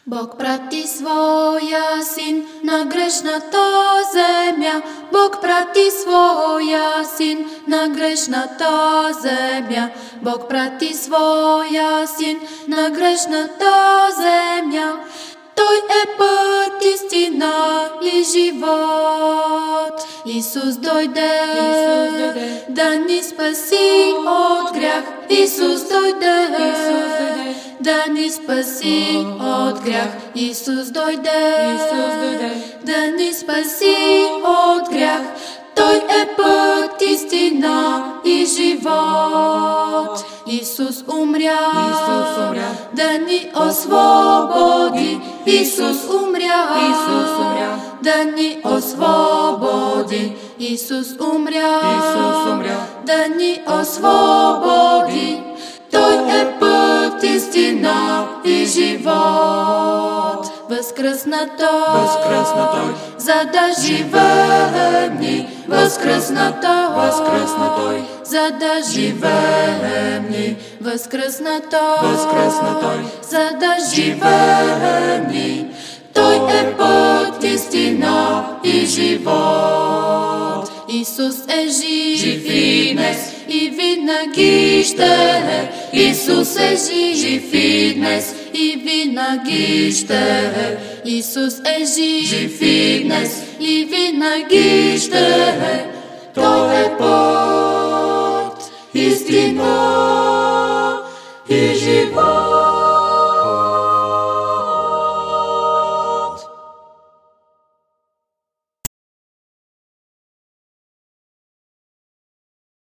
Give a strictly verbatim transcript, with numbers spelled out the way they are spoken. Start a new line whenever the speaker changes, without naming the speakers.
Бог прати своя син на грешната земя. Бог прати своя син на грешната земя. Бог прати своя син на грешната земя. Той е път, истина и живот. Исус дойде,
Исус дойде
да ни спаси от грях. Исус дойде,
Исус дойде
да ни спаси от грях. Исус дойде,
Исус дойде
да ни спаси от грях. Той е път, истина и живот. Исус умря,
Исус умря
да ни освободи. Исус умря,
Исус умря
да ни освободи. Исус умря,
Исус умря
да ни освободи. Той е път, истина и живот. Възкръсна Той,
Възкръсна Той,
за да живеем ни. Възкръсна Той,
Възкръсна Той,
за да живеем ни. Възкръсна Той,
Възкръсна Той,
за да живеем ни. Той е път, истина и живот. Исус е жив,
Жив и днес,
и винаги ще е. Исус е жив,
жив и днес,
и винаги ще е. Исус е жив,
жив и днес,
и винаги ще е. Той е път, истина и живот.